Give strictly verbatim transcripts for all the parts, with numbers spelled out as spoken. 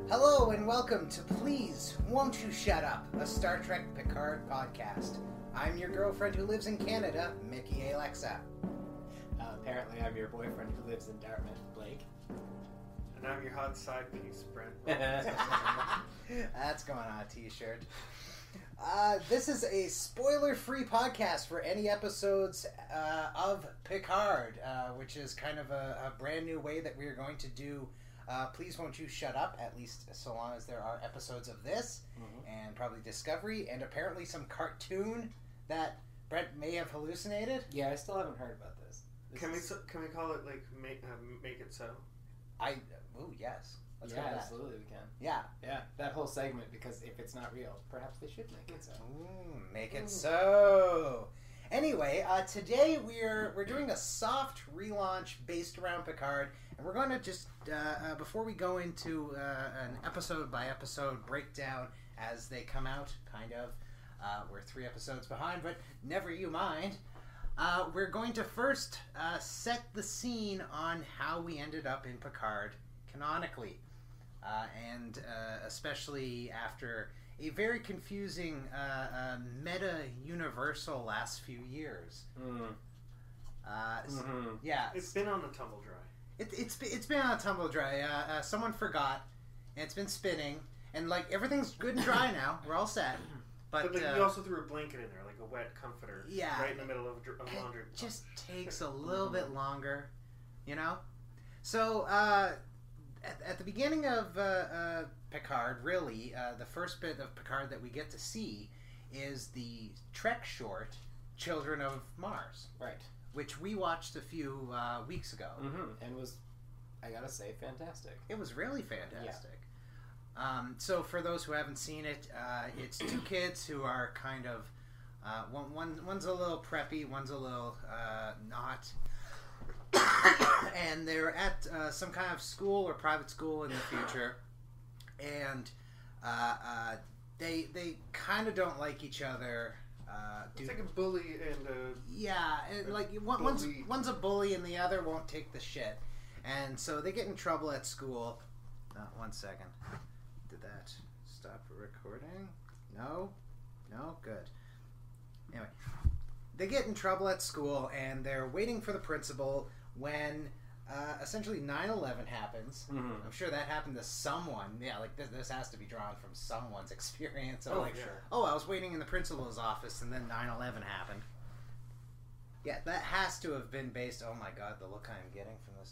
Hello and welcome to Please Won't You Shut Up, a Star Trek Picard podcast. I'm your girlfriend who lives in Canada, Mickey Alexa. Uh, apparently I'm your boyfriend who lives in Dartmouth, Blake. And I'm your hot side piece, Brent. That's going on a t-shirt. Uh, this is a spoiler-free podcast for any episodes uh, of Picard, uh, which is kind of a, a brand new way that we are going to do Uh, Please Won't You Shut Up, at least so long as there are episodes of this, mm-hmm. and probably Discovery, and apparently some cartoon that Brent may have hallucinated. Yeah, I still haven't heard about this. this can is... we can we call it like make uh, make it so? I ooh yes. Let's yeah, go with that. absolutely we can. Yeah, yeah, that whole segment, because if it's not real, perhaps they should make it so. Ooh, make it so. Anyway, uh, today we're we're doing a soft relaunch based around Picard, and we're going to just uh, uh, before we go into uh, an episode by episode breakdown as they come out, kind of. Uh, we're three episodes behind, but never you mind. Uh, we're going to first uh, set the scene on how we ended up in Picard canonically, uh, and uh, especially after a very confusing uh, uh, meta-universal last few years. Mm. Uh, mm-hmm. Yeah. It's been on the tumble dry. It, it's, it's been on a tumble dry. Uh, uh, someone forgot, and it's been spinning, and like everything's good and dry now. We're all set. But, but like, uh, you also threw a blanket in there, like a wet comforter. Yeah. Right in the middle of a, of a laundry. It just takes a little bit longer, you know? So, uh, at, at the beginning of uh, uh, Picard, really, uh, the first bit of Picard that we get to see is the Trek short, Children of Mars. Right. Which we watched a few uh, weeks ago. Mm-hmm. And was, I gotta say, fantastic. It was really fantastic. Yeah. Um, so for those who haven't seen it, uh, it's two kids who are kind of, uh, one, one one's a little preppy, one's a little uh, not. And they're at uh, some kind of school or private school in the future, and uh, uh, they they kind of don't like each other. Uh, it's like a bully and a yeah, and like one, one's one's a bully and the other won't take the shit, and so they get in trouble at school. Uh, one second, did that stop recording? No, no, good. Anyway, they get in trouble at school and they're waiting for the principal when uh, essentially nine eleven happens. Mm-hmm. I'm sure that happened to someone. Yeah, like this, this has to be drawn from someone's experience. Of oh, like, sure. oh, I was waiting in the principal's office and then nine eleven happened. Yeah, that has to have been based... Oh my god, the look I'm getting from this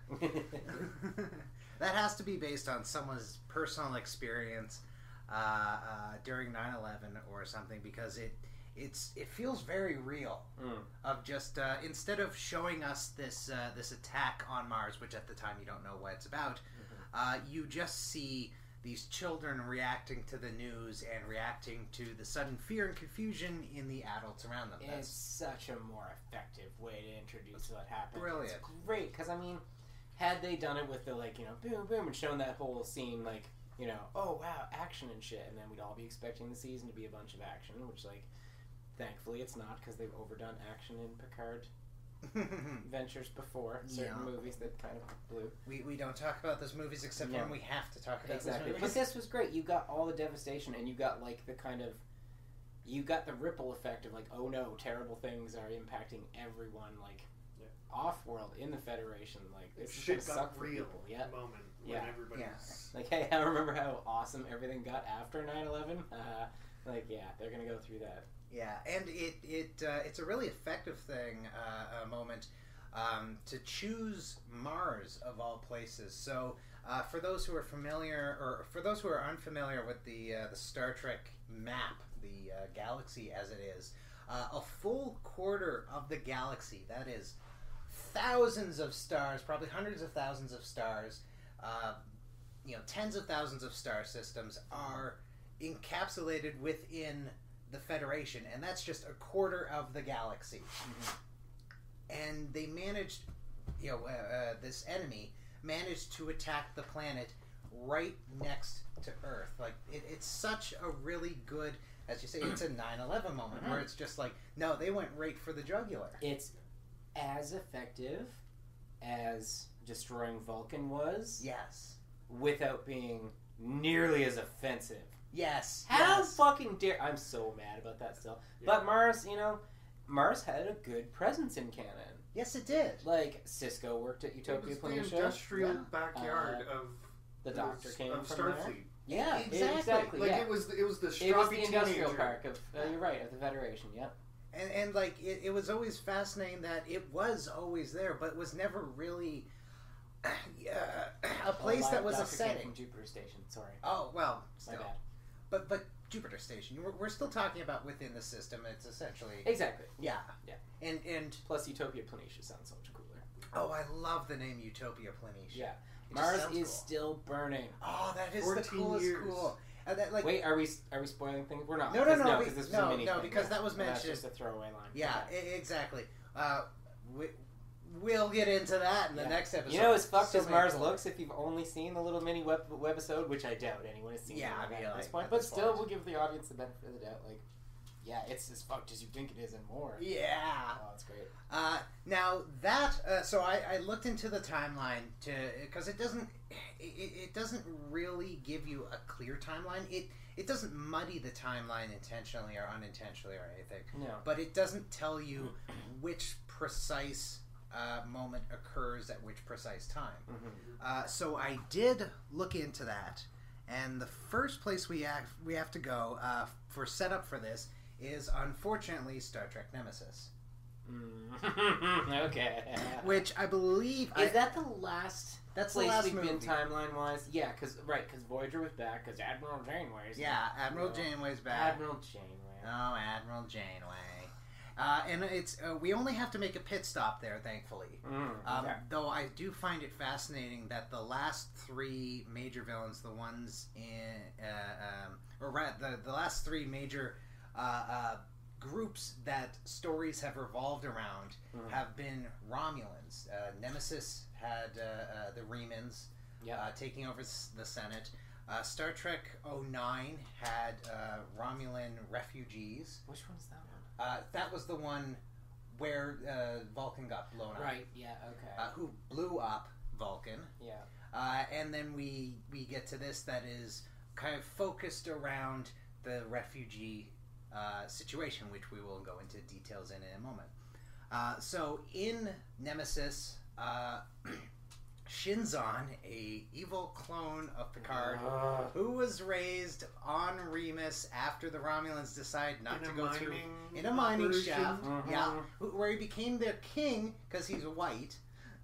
dog. That has to be based on someone's personal experience uh, uh, during nine eleven or something, because it it's it feels very real. Mm. Of just uh, instead of showing us this uh, this attack on Mars, which at the time you don't know what it's about, mm-hmm. uh, you just see these children reacting to the news and reacting to the sudden fear and confusion in the adults around them. It's such a more effective way to introduce what happened. Brilliant. It's great, because I mean, had they done it with the, like, you know, boom, boom, and shown that whole scene, like, you know, oh, wow, action and shit, and then we'd all be expecting the season to be a bunch of action, which, like, thankfully it's not, because they've overdone action in Picard ventures before, certain yeah. movies that kind of blew. We we don't talk about those movies except yeah. when we have to talk about exactly. those movies. But this was great. You got all the devastation, and you got, like, the kind of, you got the ripple effect of, like, oh no, terrible things are impacting everyone, like, yeah. off-world, in the Federation, like, this shit is got suck for real people. Yeah. moment when yeah. everybody's... Yeah. Like, hey, I remember how awesome everything got after nine eleven? Uh, like, yeah, they're gonna go through that. Yeah, and it it uh, it's a really effective thing, uh, a moment, um, to choose Mars of all places. So, uh, for those who are familiar, or for those who are unfamiliar with the uh, the Star Trek map, the uh, galaxy as it is, uh, a full quarter of the galaxy, that is thousands of stars, probably hundreds of thousands of stars, uh, you know, tens of thousands of star systems are encapsulated within the Federation, and that's just a quarter of the galaxy. Mm-hmm. And they managed, you know, uh, uh, this enemy managed to attack the planet right next to Earth. Like, it, it's such a really good, as you say, it's a nine eleven moment, mm-hmm. where it's just like, no, they went right for the jugular. It's as effective as destroying Vulcan was. Yes. Without being nearly as offensive. Yes. How yes. fucking dare... I'm so mad about that still. Yeah. But Mars, you know, Mars had a good presence in canon. Yes, it did. Like, Cisco worked at It Utopia was the Planitia. industrial Yeah. backyard Uh, of The Doctor came of from there. Starfleet. Yeah, Exactly. exactly. Like yeah. it was, it was the It was stroppy the industrial teenager. park of... Uh, you're right, of the Federation, yep. And, and like, it, it was always fascinating that it was always there, but was never really uh, a place Oh, my that was a Doctor came setting. from Jupiter Station, sorry. Oh, well, My still. bad. But, but Jupiter Station, we're, we're still talking about within the system. It's essentially... Exactly. Yeah. Yeah. And, and Plus, Utopia Planitia sounds so much cooler. oh, I love the name Utopia Planitia. Yeah. It just Mars sounds is cool. still burning. Oh, that is the fourteen coolest years. cool. Uh, that, like, Wait, are we are we spoiling things? We're not. No, no, because, no, no, we- because this was no, a mini no, thing, because yeah. that was Well, mentioned- That's just a throwaway line. yeah, Okay. I- exactly. Uh, we, we'll get into that in the Yeah. next episode. You know, as fucked So as many Mars cool- looks, if you've only seen the little mini web webisode, which I doubt anyone has seen Yeah, it I mean, at like, this point, at but this still, point. we'll give the audience the benefit of the doubt. Like, yeah, it's as fucked as you think it is and more. Yeah. Oh, that's great. Uh, now that uh, so I, I looked into the timeline to because it doesn't it, it doesn't really give you a clear timeline. It it doesn't muddy the timeline intentionally or unintentionally or anything. No. But it doesn't tell you which precise uh, moment occurs at which precise time. Mm-hmm. Uh, so I did look into that, and the first place we have, we have to go uh, for setup for this is unfortunately Star Trek Nemesis, Mm. okay. which I believe Is I, that the last that's the place last we've movie. been timeline wise? Yeah, because right, because Voyager was back, because Admiral Janeway's Yeah, Admiral Yeah. Janeway's back. Admiral Janeway. Oh, Admiral Janeway. Uh, and it's uh, we only have to make a pit stop there, thankfully. Mm, Um, okay. Though I do find it fascinating that the last three major villains, the ones in, uh, um, or ra- the the last three major uh, uh, groups that stories have revolved around, Mhm. have been Romulans. Uh, Nemesis had uh, uh, the Remans Yep. uh, taking over s- the Senate. Uh, Star Trek oh nine had uh, Romulan refugees. Which one's that one? Uh, that was the one where uh, Vulcan got blown up. Right. Yeah. Okay. Uh, who blew up Vulcan. yeah. Uh, and then we we get to this that is kind of focused around the refugee uh, situation, which we will go into details in in a moment. Uh, so in Nemesis, uh, Shinzon, a evil clone of Picard, Uh, who was raised on Remus after the Romulans decide not In to a go through mining in a mining operation. shaft, Mhm. yeah, who- where he became their king because he's white.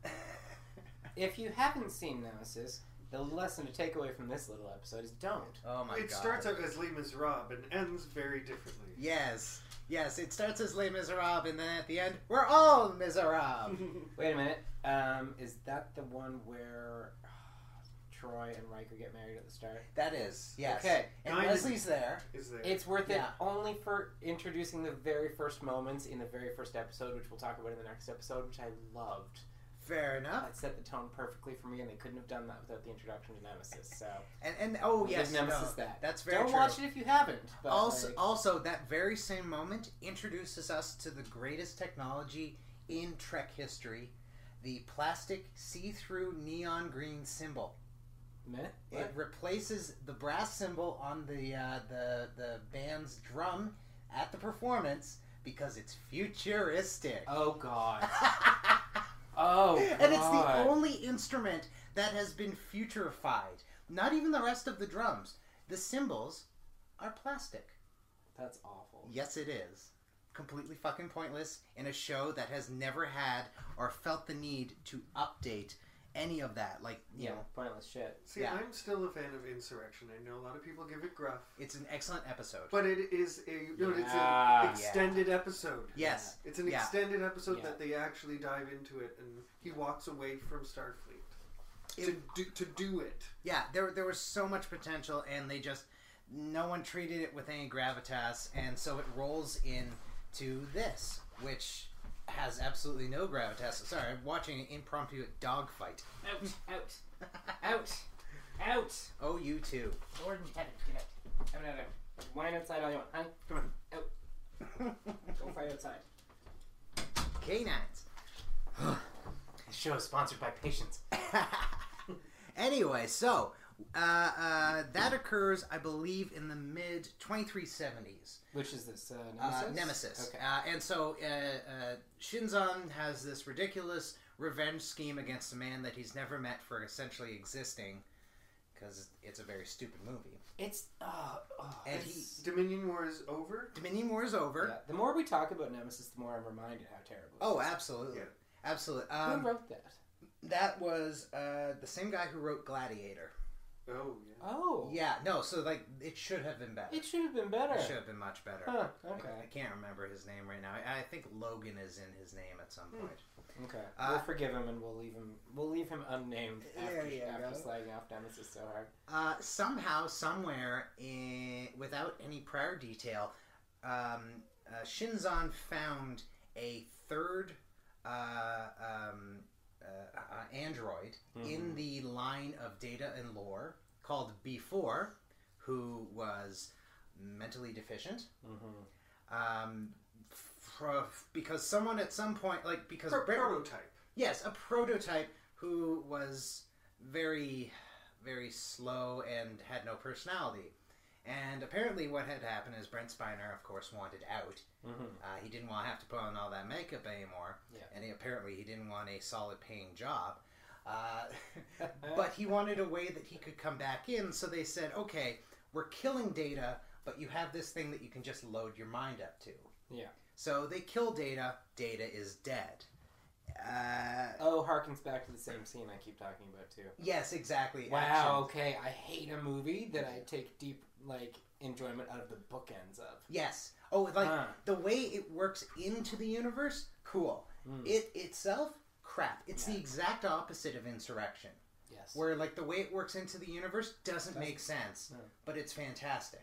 if you haven't seen Nemesis, the lesson to take away from this little episode is don't. Oh my It god! starts out as Les Miserables and ends very differently. Yes, yes. It starts as Les Miserables, and then at the end, we're all miserables. Wait a minute. Um, is that the one where Troy and Riker get married at the start? That is, yes. Okay. And Kinda- Leslie's there. Is there? It's worth it Yeah. only for introducing the very first moments in the very first episode, which we'll talk about in the next episode, which I loved. Fair enough. That set the tone perfectly for me, and they couldn't have done that without the introduction to Nemesis. So And and oh Give yes, Nemesis no, that. that's very don't true. watch it if you haven't. But Also, like, also that very same moment introduces us to the greatest technology in Trek history: the plastic see-through neon green symbol. meh? It What? replaces the brass symbol on the uh, the the band's drum at the performance because it's futuristic. Oh god. Oh god. And it's the only instrument that has been futurified. Not even the rest of the drums. The cymbals are plastic. That's awful. Yes, it is. Completely fucking pointless in a show that has never had or felt the need to update any of that. Like, you Yeah, know, pointless shit. See, yeah. I'm still a fan of Insurrection. I know a lot of people give it gruff, it's an excellent episode. but it is a no, it's Yeah. an extended episode. Yes. It's an Yeah. extended episode Yeah. that they actually dive into it, and he walks away from Starfleet It- to do, to do it. Yeah, there there was so much potential, and they just no one treated it with any gravitas, and so it rolls in to this, which has absolutely no gravitas. Sorry, I'm watching an impromptu dogfight. Out, out, out, out. Oh, you too. Lord in heaven, get out. Out, out, out. Wine outside all you want, huh? Come on, out. Go fight outside. Canines. This show is sponsored by Patience. Anyway, so Uh, uh, that occurs, I believe, in the mid twenty-three seventies. Which is this, uh, Nemesis? Uh, Nemesis. Okay. Uh, and so uh, uh, Shinzon has this ridiculous revenge scheme against a man that he's never met for essentially existing, because it's a very stupid movie. It's, uh, oh, And it's- he, Dominion War is over. Dominion War is over. yeah, the more we talk about Nemesis, the more I'm reminded how terrible it Oh, is. absolutely. Yeah. Absolutely. Who Um, wrote that? that was uh, the same guy who wrote Gladiator. Oh yeah. Oh. Yeah, no, so like it should have been better. It should have been better. It should have been much better. Huh, I- okay. I can't remember his name right now. I, I think Logan is in his name at some point. Okay. Uh, we'll forgive him and we'll leave him we'll leave him unnamed after, There you after go. slagging off Nemesis so hard. Uh, somehow, somewhere, in, without any prior detail, um, uh, Shinzon found a third uh, um, uh, uh, android in Mhm. the line of data and lore called B four, who was mentally deficient. Mm-hmm. Um, fr- because someone at some point, like, because Pro- Brett- prototype. Yes, a prototype who was very, very slow and had no personality. And apparently what had happened is Brent Spiner, of course, wanted out. Mm-hmm. Uh, he didn't want to have to put on all that makeup anymore. Yeah. And he, apparently he didn't want a solid paying job. Uh, but he wanted a way that he could come back in, so they said, okay, we're killing Data, but you have this thing that you can just load your mind up to. Yeah. So they kill Data. Data is dead. Uh, Oh, harkens back to the same scene I keep talking about too. yes, exactly. Wow, Action. okay. I hate a movie that I take deep like enjoyment out of the bookends of. Yes. Oh, like Huh. the way it works into the universe, cool. Mm. It itself, crap. It's Yeah. the exact opposite of Insurrection, Yes. where like the way it works into the universe doesn't Doesn't- make sense, no. but it's fantastic.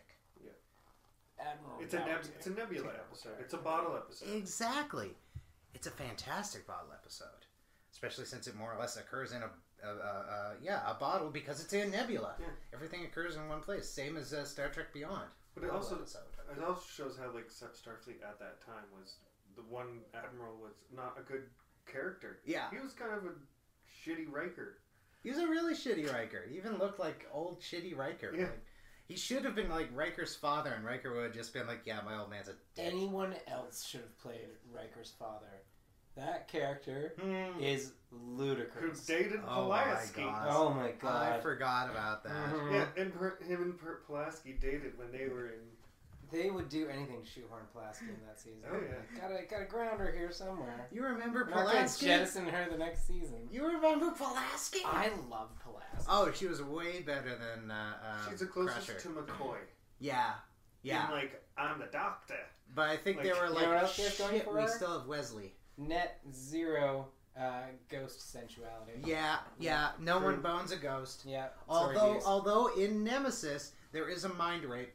Admiral It's a neb- Bounty. it's a Nebula episode. It's a bottle episode. Exactly. It's a fantastic bottle episode, especially since it more or less occurs in a, a, a, a yeah a bottle because it's in Nebula. Yeah. Everything occurs in one place, same as uh, Star Trek Beyond. But it bottle also episode. it also shows how like Star- Starfleet at that time was the one admiral was not a good character. Yeah. He was kind of a shitty Riker. He was a really shitty Riker. He even looked like old shitty Riker. Yeah. Like, he should have been like Riker's father, and Riker would have just been like, "Yeah, my old man's a dick." Anyone else should have played Riker's father. That character Hmm. is Who ludicrous. dated Oh my Pulaski. God. Oh my I god. forgot about that. Mhm. Yeah, and per- him and per- Pulaski dated when they were in. They would do anything to shoehorn Pulaski in that season. Oh, yeah. Gotta gotta ground her here somewhere. You remember We're not gonna Pulaski? jettison her the next season. You remember Pulaski? I love Pulaski. Oh, she was way better than uh, uh, She's the closest Crusher. to McCoy. Yeah, yeah. In like, I'm the doctor. But I think Like, they were you like, know what else she has going shit, for we her? still have Wesley. Net zero uh, ghost sensuality. Yeah, yeah. No True. one bones a ghost. Yeah. Although, Sorry, although in Nemesis there is a mind rape.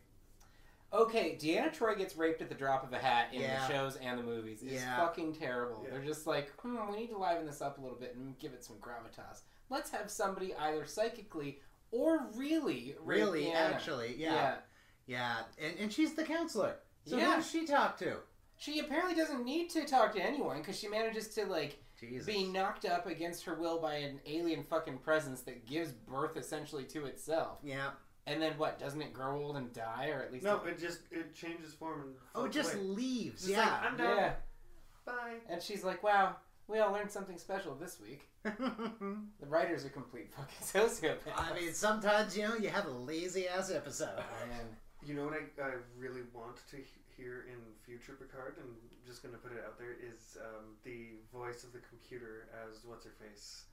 okay, Deanna Troy gets raped at the drop of a hat in Yeah. the shows and the movies. It's Yeah. fucking terrible. Yeah. They're just like, hmm, we need to liven this up a little bit and give it some gravitas. Let's have somebody either psychically or really rape Really, Deanna. actually, yeah, yeah. And and she's the counselor. So Yeah. who does she talk to? She apparently doesn't need to talk to anyone because she manages to like Jesus. be knocked up against her will by an alien fucking presence that gives birth essentially to itself. Yeah. And then what? Doesn't it grow old and die, or at least? No, it- it just it changes form and Oh, floats just away. leaves. Just yeah. like, I'm done. yeah. Bye. And she's like, "Wow, we all learned something special this week." The writers are complete fucking sociopaths. I mean, sometimes you know you have a lazy ass episode. man. You know what I, I really want to he- hear in future Picard, and I'm just going to put it out there, is um, the voice of the computer as what's her face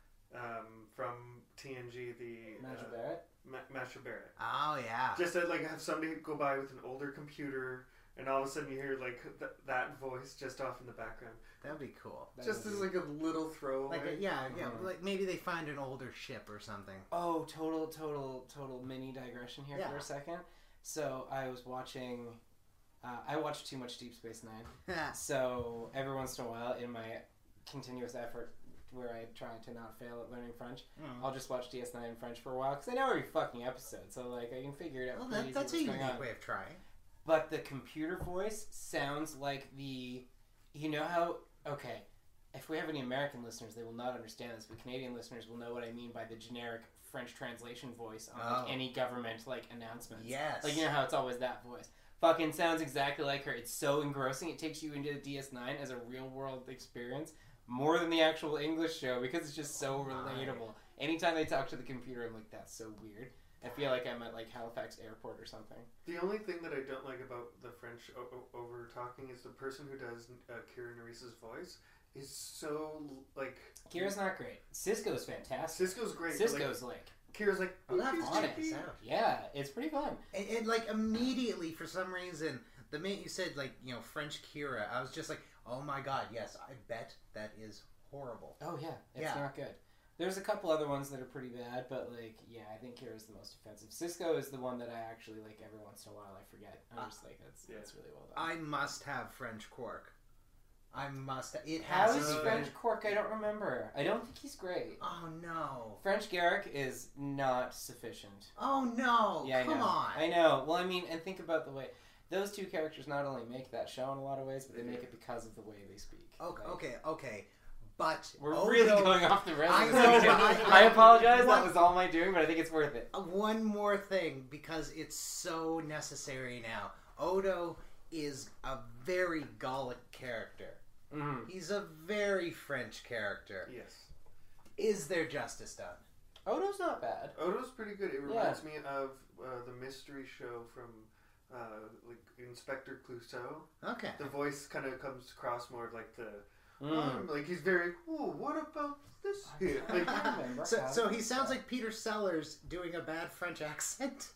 um, from T N G, the Masha uh, Barrett. Ma- Masha Barrett. Oh yeah. Just to like have somebody go by with an older computer, and all of a sudden you hear like th- that voice just off in the background, That'd be cool. That just would as be- like a little throwaway. Like a, yeah, yeah. Mhm. Like maybe they find an older ship or something. Oh, total, total, total mini digression here Yeah. for a second. So I was watching. Uh, I watch too much Deep Space Nine. So every once in a while, in my continuous effort where I try to not fail at learning French, Mm. I'll just watch D S nine in French for a while because I know every fucking episode. So like I can figure it out. Well, pretty that, that's a easy what's going unique on. way of trying. But the computer voice sounds like the. You know how. Okay. if we have any American listeners, they will not understand this, but Canadian listeners will know what I mean by the generic French translation voice on like, Oh. any government like announcements. Yes. Like, you know how it's always that voice. Fucking sounds exactly like her. It's so engrossing. It takes you into the D S nine as a real world experience more than the actual English show because it's just so Oh my. relatable. Anytime they talk to the computer, I'm like, that's so weird. I feel like I'm at like Halifax Airport or something. The only thing that I don't like about the French o- o- over talking is the person who does uh, Kira Nerissa's voice is so like. Kira's not great. Cisco's fantastic. Cisco's great. but, Cisco's like, like, Kira's like. Oh, that's "Beep, on beep, it. beep." Sound. yeah, it's pretty fun. And, and like immediately, for some reason, the minute you said like you know French Kira, I was just like, oh my god, yes, I bet that is horrible. Oh yeah, it's Yeah. not good. There's a couple other ones that are pretty bad, but like, yeah, I think Kira's the most offensive. Cisco is the one that I actually like. Every once in a while, I forget. I'm Uh, just like, that's yeah. that's really well done. I must have French Quark. I must. It How has is to be- French Quark? I don't remember. I don't think he's great. Oh no. French Garrick is not sufficient. Oh no. Yeah, I Come know. on. I know. Well, I mean, and think about the way those two characters not only make that show in a lot of ways, but they make it because of the way they speak. Okay, Like, okay, okay. But We're Odo- really going off the rails. I with know, this. but I, I- apologize. what- That was all my doing, but I think it's worth it. Uh, One more thing, because it's so necessary now. Odo is a very Gallic character. Mm. He's a very French character. Yes. Is there justice done? Odo's not bad. Odo's pretty good. It reminds me of uh, the mystery show from uh, like Inspector Clouseau. Okay. The voice kind of comes across more of like the Mm. um, like he's very. Oh, what about this here? I Like, can't remember So, how so to he do sounds that. like Peter Sellers doing a bad French accent.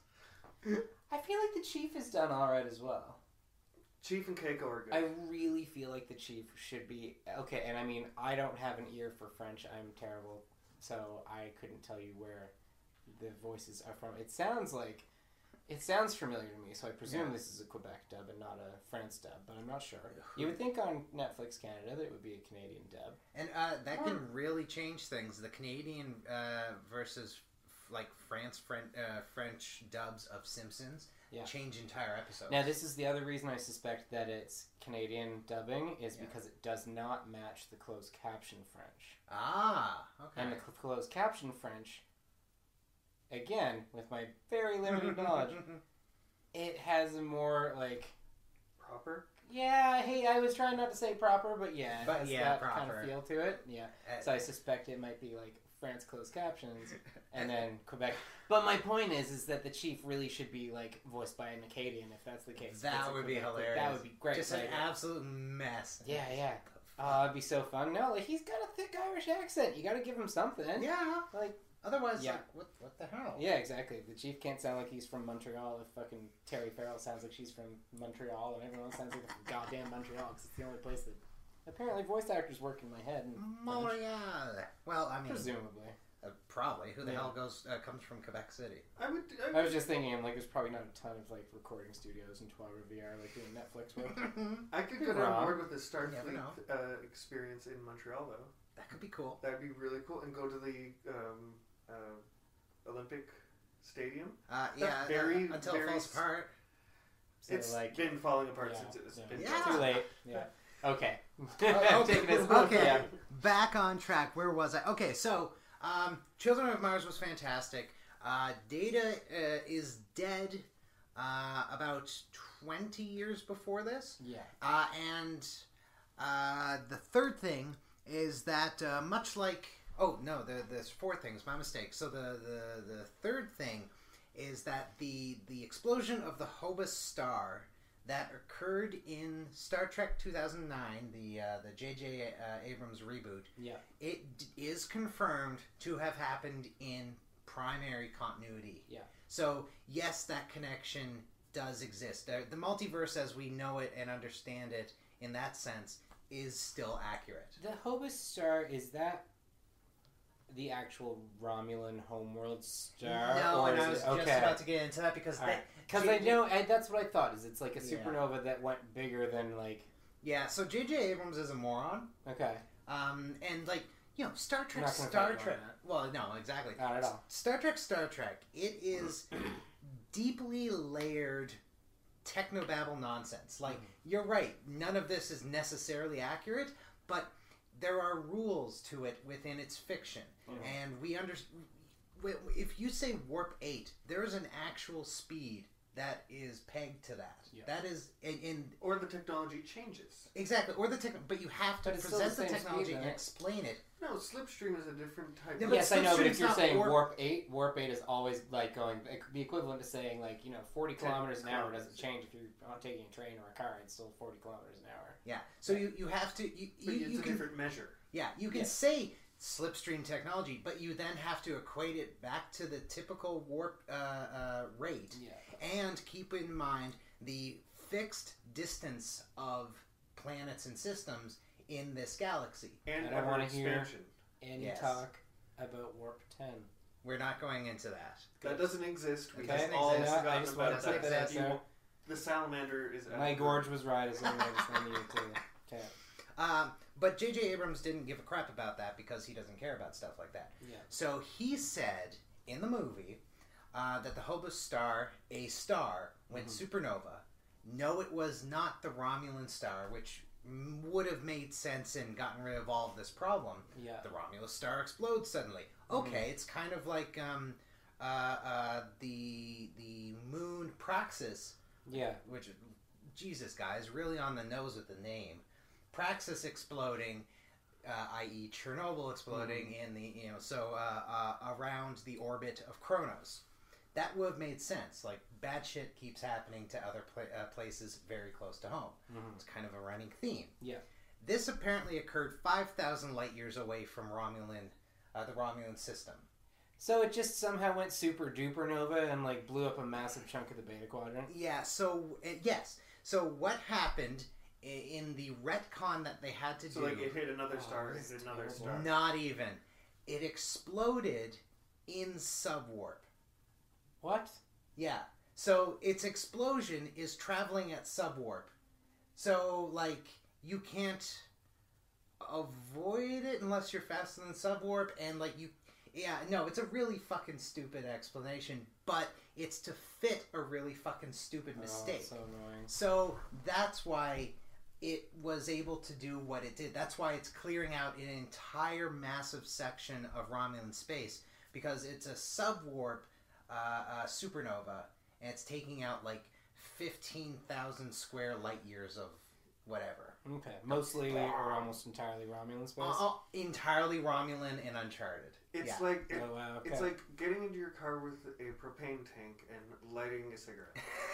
I feel like the Chief is done all right as well. Chief and Keiko are good. I really feel like the Chief should be okay. And I mean, I don't have an ear for French. I'm terrible, so I couldn't tell you where the voices are from. It sounds like it sounds familiar to me, so I presume Yeah. this is a Quebec dub and not a France dub. But I'm not sure. You would think on Netflix Canada that it would be a Canadian dub. And uh, that can really change things. The Canadian uh, versus f- like France Fren- uh, French dubs of Simpsons Yeah. change entire episodes. Now, this is the other reason I suspect that it's Canadian dubbing is Yeah. because it does not match the closed caption French. ah, okay. And the cl- closed caption French, again, with my very limited knowledge, it has a more, like, Proper. yeah, hey, I was trying not to say proper, but yeah, it But has yeah, that kind proper. of feel to it. Yeah. Uh, So I suspect it might be, like, France closed captions, and then Quebec. But my point is, is that the Chief really should be, like, voiced by an Acadian, if that's the case. If That it's a would be Quebec- hilarious. That would be great. just right? an absolute mess. Yeah, yeah. Oh, it'd be so fun. No, like, he's got a thick Irish accent. You gotta give him something. Yeah. Like, Otherwise, Yeah. like, what, what the hell? yeah, exactly. The Chief can't sound like he's from Montreal if fucking Terry Farrell sounds like she's from Montreal and everyone else sounds like they're from goddamn Montreal because it's the only place that apparently voice actors work in my head. And Montreal. Well, I mean, presumably. uh, probably. Who the Yeah. hell goes uh, comes from Quebec City? I would. I, I would, was just thinking, I'm like, there's probably not a ton of like recording studios in Trois-Rivières like doing Netflix work. I could You're get on wrong. board with the You never Starfleet know. uh, experience in Montreal, though. That could be cool. That'd be really cool, and go to the um, uh, Olympic Stadium. Uh, That's yeah, very, uh, until very it falls s- apart. So It's like, been falling apart yeah, since it's yeah. been. Yeah. too late. Yeah. Okay. Oh, Taking this- okay, yeah. back on track. Where was I? Okay, so um, Children of Mars was fantastic. Uh, Data uh, is dead uh, about twenty years before this. Yeah. Uh, and uh, the third thing is that uh, much like oh no, the, there's four things. My mistake. So the, the the third thing is that the the explosion of the Hobus star that occurred in Star Trek two thousand nine, the uh, the J J Uh, Abrams reboot. Yeah. It d- is confirmed to have happened in primary continuity. Yeah. So yes, that connection does exist. Uh, the multiverse, as we know it and understand it, in that sense, is still accurate. The Hobus star, is that the actual Romulan homeworld star? No, or and is I was it- just okay. about to get into that because All they, right. Because J- I know, I, that's what I thought, is it's like a Yeah. supernova that went bigger than, like, yeah. So J J Abrams is a moron, okay. um, and like you know, Star Trek, not gonna Star fight you on Trek. that. Well, no, exactly. Not at all. Star Trek, Star Trek. It is deeply layered technobabble nonsense. Like Mhm. you're right, none of this is necessarily accurate, but there are rules to it within its fiction, Mhm. and we under. If you say warp eight, there is an actual speed that is pegged to that. Yeah. That is in, in Or the technology changes. exactly, or the tech, but you have to But it's still present the the, same technology speed, and right? explain it. No, Slipstream is a different type Yeah, of... but Yes, I know, but if Slipstream's you're not saying warp- warp eight, warp eight is always like going. It could be equivalent to saying like you know forty ten kilometers an hour kilometers, doesn't yeah. change if you're not taking a train or a car. It's still forty kilometers an hour. Yeah, so you, you have to you, But you, it's you a can different measure. yeah you can Yeah. say slipstream technology, but you then have to equate it back to the typical warp uh, uh, rate, Yeah. and keep in mind the fixed distance of planets and systems in this galaxy. And I don't ever wanna hear- expansion. And Yes. you talk about warp ten. We're not going into that. That doesn't exist. We It have doesn't all exist. I forgotten just about wanted to it. put that out You there. won't- The salamander is... My out. gorge was right as anything I needed to tap. Um, but J J Abrams didn't give a crap about that because he doesn't care about stuff like that. Yeah. So he said in the movie uh, that the Hobos star, a star, went Mhm. supernova. No, it was not the Romulan star, which m- would have made sense and gotten rid of all of this problem. Yeah. The Romulus star explodes suddenly. Okay, it's kind of like um, uh, uh, the the moon Praxis, Yeah. which, Jesus, guys, really on the nose with the name. Praxis exploding, uh, that is. Chernobyl exploding in the, you know, so uh, uh, around the orbit of Kronos. That would have made sense. Like, bad shit keeps happening to other pla- uh, places very close to home. Mhm. It's kind of a running theme. Yeah. This apparently occurred five thousand light years away from Romulan, uh, the Romulan system. So it just somehow went super duper nova and like blew up a massive chunk of the Beta Quadrant. Yeah, so, uh, yes. So what happened i- in the retcon that they had to So, do... like, it hit another Oh, star, this it is hit another terrible. star. Not even. It exploded in subwarp. What? Yeah. So its explosion is traveling at subwarp. So, like, you can't avoid it unless you're faster than subwarp, and, like, you... Yeah, no, it's a really fucking stupid explanation, but it's to fit a really fucking stupid mistake. Oh, so annoying. So that's why it was able to do what it did. That's why it's clearing out an entire massive section of Romulan space, because it's a subwarp uh, uh, supernova, and it's taking out like fifteen thousand square light years of whatever. Okay. Mostly or almost entirely Romulan space. Uh, uh, entirely Romulan and Uncharted. It's Yeah. like... It, Oh wow. Okay. It's like getting into your car with a propane tank and lighting a cigarette.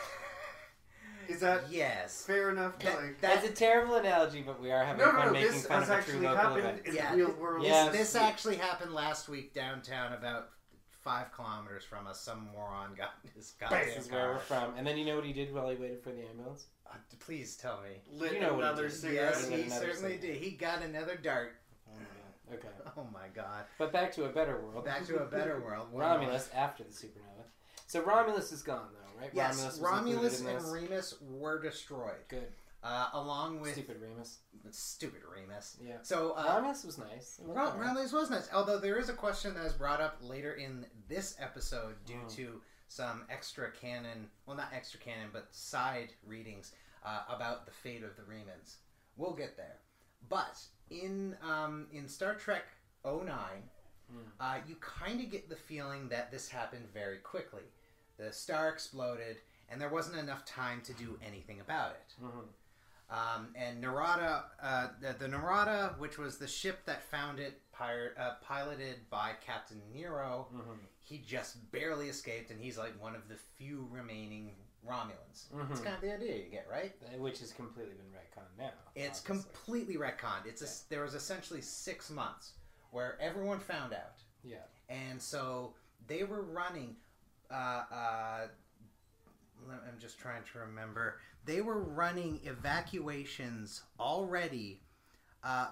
Is that yes. fair enough to That- like... that- That's a terrible analogy, but we are having No, fun no, no, making this fun has of a true actually local happened event. in Yeah, the real th- world. This, Yes. this actually happened last week downtown, about five kilometers from us. Some moron got in his goddamn This is where we're car. from. And then you know what he did while he waited for the ambulance? Uh, please tell me. Lit You know what he another did. cigarette. Yes, Another he cigarette. certainly did. He got another dart. Oh my god. Okay. Oh my god. But back to a better world. Back to a better world. One Romulus after the supernova. So Romulus is gone though, right? Yes, Romulus, was Romulus included in and this. Remus were destroyed, Good. uh, along with Stupid Remus. stupid Remus. Yeah. So uh, Romulus was nice. It looked Ro- alright. Romulus was nice. Although there is a question that is brought up later in this episode due Oh. to some extra canon, well, not extra canon, but side readings uh, about the fate of the Remans. We'll get there. But in um, in Star Trek oh nine, Mm. uh, you kind of get the feeling that this happened very quickly. The star exploded, and there wasn't enough time to do anything about it. Mhm. Um, and Narada, uh, the, the Narada, which was the ship that found it, pir- uh, piloted by Captain Nero, Mhm. he just barely escaped, and he's like one of the few remaining Romulans. Mhm. That's kind of the idea you get, right? Which has completely been retconned now. It's obviously. completely retconned. It's a, there was essentially six months where everyone found out, Yeah. and so they were running. Uh, uh, lem- I'm just trying to remember. They were running evacuations already uh,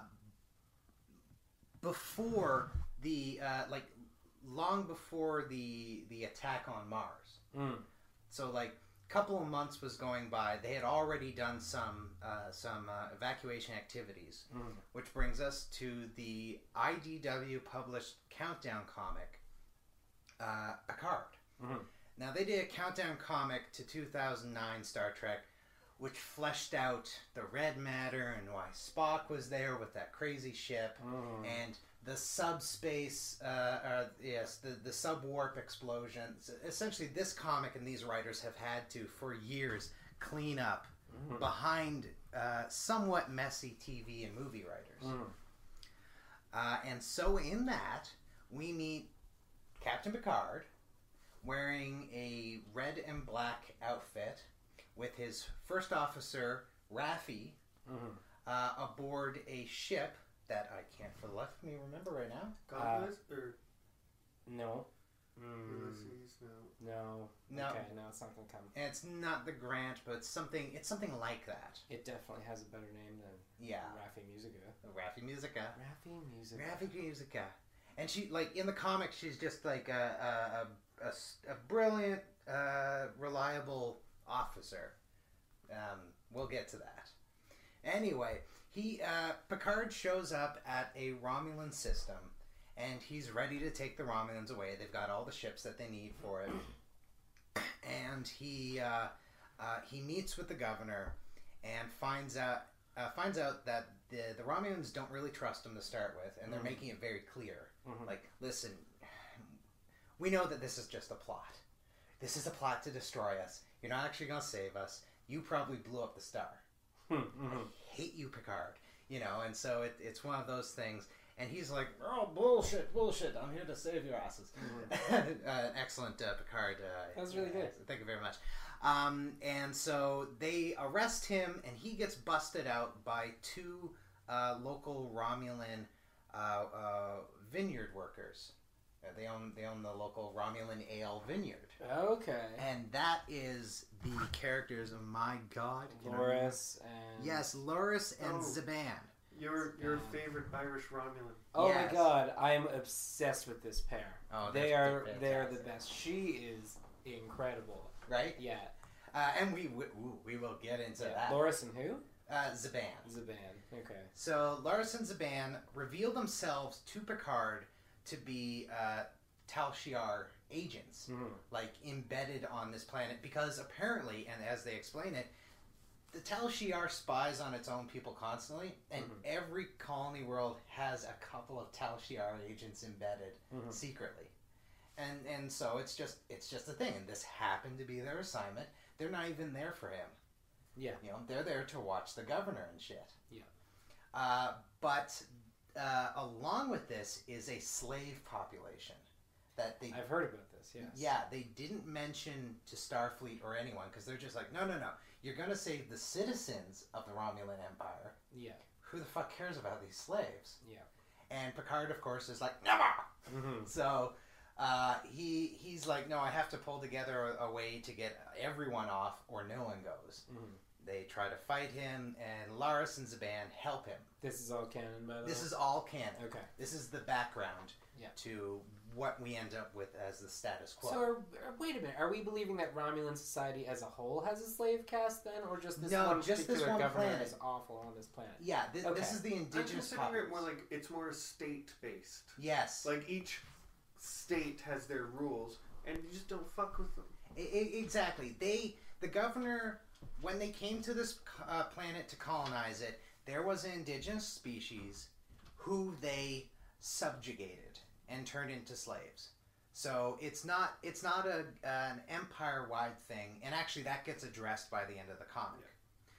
before the uh, like long before the the attack on Mars. Mm. So like a couple of months was going by. They had already done some uh, some uh, evacuation activities, Mm. which brings us to the I D W published countdown comic, uh, Picard. Mhm. Now they did a countdown comic to two thousand nine Star Trek, which fleshed out the red matter and why Spock was there with that crazy ship, Mm. and the subspace, uh, uh, yes, the, the subwarp explosions. Essentially, this comic and these writers have had to, for years, clean up Mm. behind uh, somewhat messy T V and movie writers. Mm. Uh, and so in that, we meet Captain Picard wearing a red and black outfit with his first officer, Raffi, Mm. uh, aboard a ship that I can't for the life of me remember right now. Gauntlet or No. Mm. Ulysses? No. No. No. Okay, no, it's not gonna come. And it's not the Grant, but it's something. It's something like that. It definitely has a better name than Yeah, Raffi Musica. Raffi Musica. Raffi Musica. Raffi Musica. And she, like, in the comics, she's just like a a, a, a, a brilliant, uh, reliable officer. Um, we'll get to that. Anyway, he uh, Picard shows up at a Romulan system, and he's ready to take the Romulans away. They've got all the ships that they need for it, and he uh, uh, he meets with the governor and finds out uh, finds out that the the Romulans don't really trust him to start with, and they're Mhm. making it very clear. Mhm. Like, listen, we know that this is just a plot. This is a plot to destroy us. You're not actually going to save us. You probably blew up the star. Mm-hmm. I hate you, Picard. You know, and so it, it's one of those things. And he's like, oh, bullshit, bullshit. I'm here to save your asses. Mhm. uh, excellent, uh, Picard. Uh, That was really good. Thank you very much. Um, and so they arrest him, and he gets busted out by two uh, local Romulan uh, uh, vineyard workers. Uh, they own they own the local Romulan ale vineyard, Okay. and that is the characters of my God, can I remember? Loris and Yes, Loris and Oh. Zaban. Your your Yeah. favorite Irish Romulan. Oh Yes. my God, I am obsessed with this pair. Oh, they they're- are they're they're the fantastic. best. She is incredible. Right? Yeah. Uh, and we, we we will get into yeah. that. Loris and who? Uh, Zaban. Zaban. Okay. So Loris and Zaban reveal themselves to Picard to be uh, Tal Shiar agents, Mhm. like embedded on this planet, because apparently, and as they explain it, the Tal Shiar spies on its own people constantly, and Mhm. every colony world has a couple of Tal Shiar agents embedded Mhm. secretly, and and so it's just it's just a thing, and this happened to be their assignment. They're not even there for him. Yeah. You know, they're there to watch the governor and shit. Yeah. Uh, but uh, along with this is a slave population that they I've heard about this. Yes. yeah, they didn't mention to Starfleet or anyone, because they're just like, no, no, no. You're going to save the citizens of the Romulan Empire. Yeah. Who the fuck cares about these slaves? Yeah. And Picard, of course, is like, never! Mm-hmm. So uh, he he's like, no, I have to pull together a, a way to get everyone off, or no one goes. Mm-hmm. They try to fight him, and Laris and Zaban help him. This is all canon, by the way. This is all canon. Okay. This is the background Yeah. to what we end up with as the status quo. So, are, are- wait a minute. Are we believing that Romulan society as a whole has a slave caste then, or just this No, one just this particular one governor planet. is awful on this planet? yeah, th- Okay. this is the I'm indigenous considering it more populace. like it's more state based. Yes, Like each state has their rules, and you just don't fuck with them. I- I- exactly. They, the governor, when they came to this uh, planet to colonize it, there was an indigenous species who they subjugated and turned into slaves. So it's not it's not a an empire wide thing, and actually that gets addressed by the end of the comic. Yeah.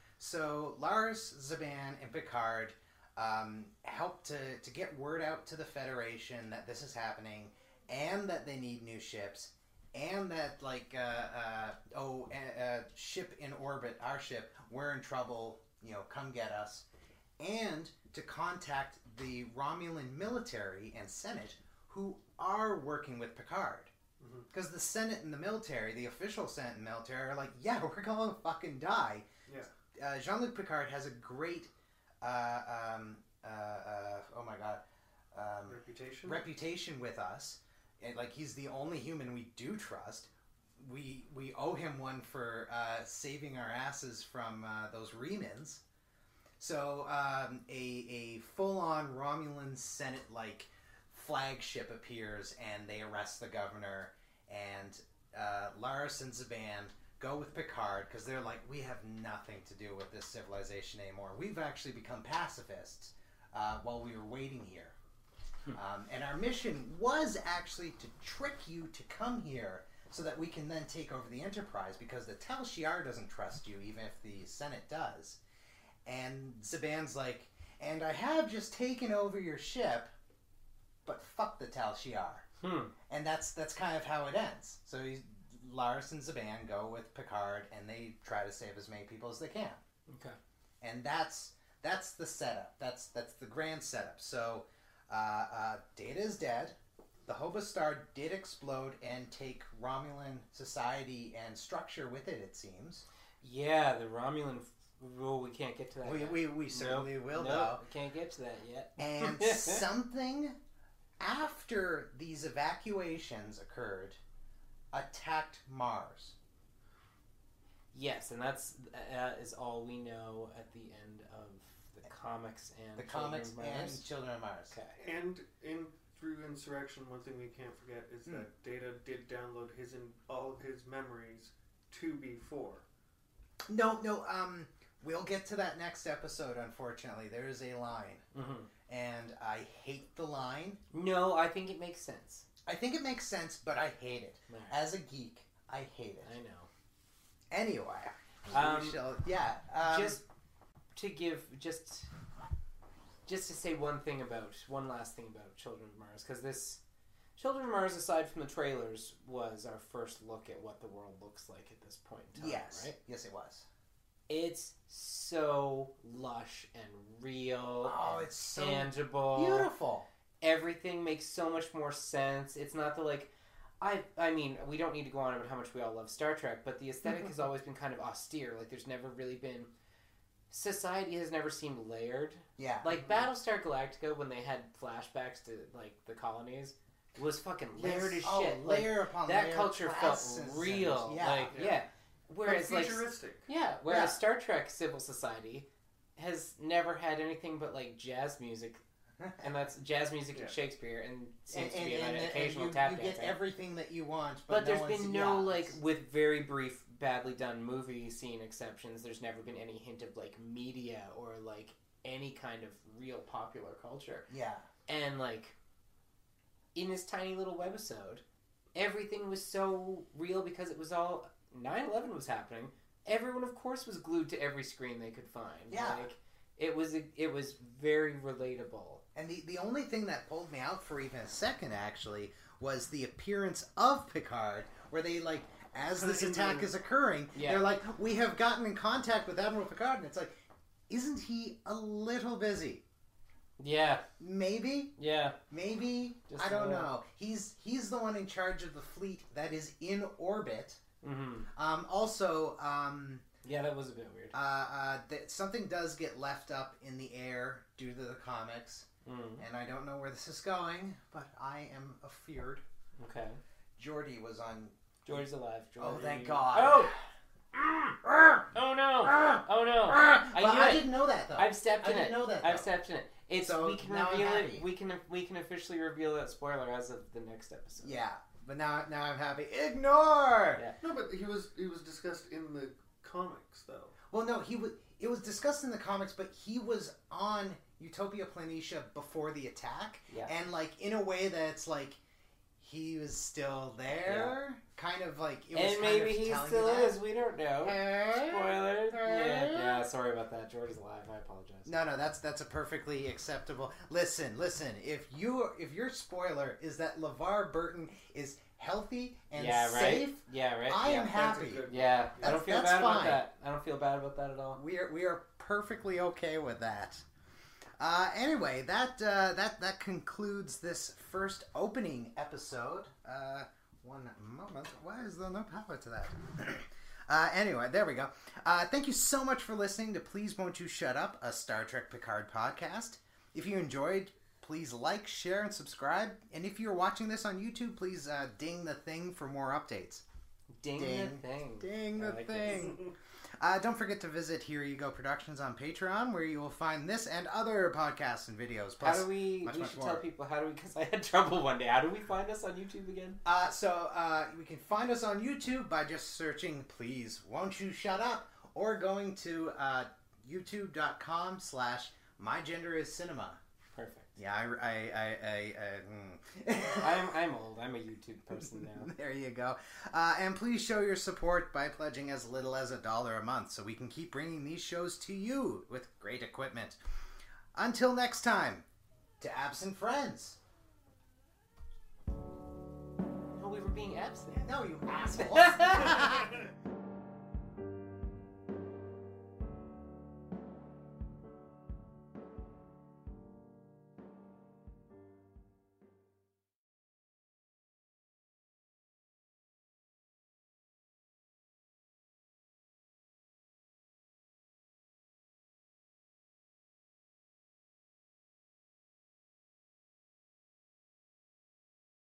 So Lars, Zaban, and Picard um, help to to get word out to the Federation that this is happening, and that they need new ships, and that like uh, uh, oh a, a ship in orbit, our ship, we're in trouble. You know, come get us, and to contact the Romulan military and Senate, who are working with Picard. Mhm. Because the Senate and the military, the official Senate and military, are like, yeah, we're going to fucking die. Yeah. Uh, Jean-Luc Picard has a great, uh, um, uh, uh, oh my god, um, Reputation. reputation with us. And, like, he's the only human we do trust. We we owe him one for uh, saving our asses from uh, those Remans. So um, a, a full-on Romulan Senate-like flagship appears, and they arrest the governor, and uh, Laris and Zaban go with Picard because they're like, we have nothing to do with this civilization anymore. We've actually become pacifists uh, while we were waiting here. Um, and our mission was actually to trick you to come here so that we can then take over the Enterprise, because the Tal Shiar doesn't trust you, even if the Senate does. And Zhaban's like, and I have just taken over your ship, but fuck the Tal Shiar. Hmm. And that's that's kind of how it ends. So he's, Lars and Zhaban go with Picard, and they try to save as many people as they can. Okay. And that's that's the setup. That's that's the grand setup. So uh, uh, Data is dead. The Hobos Star did explode and take Romulan society and structure with it, it seems. Yeah, the Romulan... Oh, we can't get to that We, yet. we, we certainly nope. will, nope. though. We can't get to that yet. And something after these evacuations occurred attacked Mars. Yes, and that's that is all we know at the end of the comics and The Children comics of Mars. and Children of Mars. Okay. And in through Insurrection, one thing we can't forget is Hmm. that Data did download his in, all of his memories to B four. No, no, um, we'll get to that next episode, unfortunately. There is a line, Mm-hmm. and I hate the line. No, I think it makes sense. I think it makes sense, but I hate it. Right. As a geek, I hate it. I know. Anyway, Um, we shall, yeah. Um, just to give, just, just to say one thing about, one last thing about Children of Mars, because this, Children of Mars, aside from the trailers, was our first look at what the world looks like at this point in time, yes, right? yes, it was. It's so lush and real, Oh, and it's so tangible. beautiful. Everything makes so much more sense. It's not the like, I I mean, we don't need to go on about how much we all love Star Trek, but the aesthetic has always been kind of austere. Like, there's never really been, society has never seemed layered. Yeah. Like Battlestar Galactica, when they had flashbacks to like the colonies, was fucking layered Yes. as Oh, shit. Like, layer upon that layer, culture felt classes and- real. yeah. Like Yeah. yeah. Whereas But like futuristic. yeah, whereas Yeah. Star Trek Civil Society has never had anything but like jazz music, and that's jazz music Yeah. and Shakespeare, and seems and, to be and, an and, occasional and you, tap you dance. get right? everything that you want, but, But no there's one's- been no, yeah, like, it's- with very brief, badly done movie scene exceptions, there's never been any hint of, like, media or, like, any kind of real popular culture. yeah. And, like, in this tiny little webisode, everything was so real because it was all... nine eleven was happening. Everyone, of course, was glued to every screen they could find. Yeah. Like, it was, it was very relatable. And the, the only thing that pulled me out for even a second, actually, was the appearance of Picard, where they, like, as this In attack the- is occurring, Yeah. they're like, we have gotten in contact with Admiral Picard, and it's like, isn't he a little busy? Yeah, Maybe, yeah. maybe, Just I a don't little. know. He's he's the one in charge of the fleet that is in orbit. hmm Um, also, um, Yeah, that was a bit weird. uh, uh, th- something does get left up in the air due to the comics, Mm. and I don't know where this is going, but I am afeared. Okay. Geordie was on. George's alive. George. Oh, thank God. Oh! Ah! Oh no! Ah! Oh no! Ah! I Well, knew I it. didn't know that though. I've stepped I in didn't it. know that. I've though. stepped in it. It's So, we can now I'm reveal it. happy. We can we can officially reveal that spoiler as of the next episode. Yeah, but now now I'm happy. Ignore. Yeah. No, but he was he was discussed in the comics though. Well, no, he was. It was discussed in the comics, but he was on Utopia Planitia before the attack, Yeah. and like in a way that's like he was still there, kind of like it was And kind maybe of he telling still you that. is. We don't know. Spoiler. Yeah. Yeah. Sorry about that. George's alive. I apologize. No, no, that's that's a perfectly acceptable. Listen, listen. If you if your spoiler is that LeVar Burton is healthy and yeah. Right. safe, Yeah. Right. I yeah. am That's a happy. good- Yeah. I That's- don't feel that's bad about fine. that. I don't feel bad about that at all. We are we are perfectly okay with that. Uh, anyway, that uh, that that concludes this first opening episode. Uh, one moment. Why is there no power to that? uh, anyway, there we go. Uh, thank you so much for listening to Please Won't You Shut Up, a Star Trek Picard podcast. If you enjoyed, please like, share, and subscribe. And if you're watching this on YouTube, please uh, ding the thing for more updates. Ding, Ding. the thing. Ding I the like thing. this. Uh, don't forget to visit Here You Go Productions on Patreon, where you will find this and other podcasts and videos. Plus, How do we? much, we much should more. tell people how do we? Because I had trouble one day. How do we find us on YouTube again? Uh, so uh, we can find us on YouTube by just searching "Please Won't You Shut Up" or going to uh, youtube.com slash My Gender Is Cinema. Perfect. Yeah, I, I, I, I, I mm. I'm I'm old. I'm a YouTube person now. There you go. Uh, and please show your support by pledging as little as a dollar a month so we can keep bringing these shows to you with great equipment. Until next time, to absent friends. No, we were being absent. No, you assholes.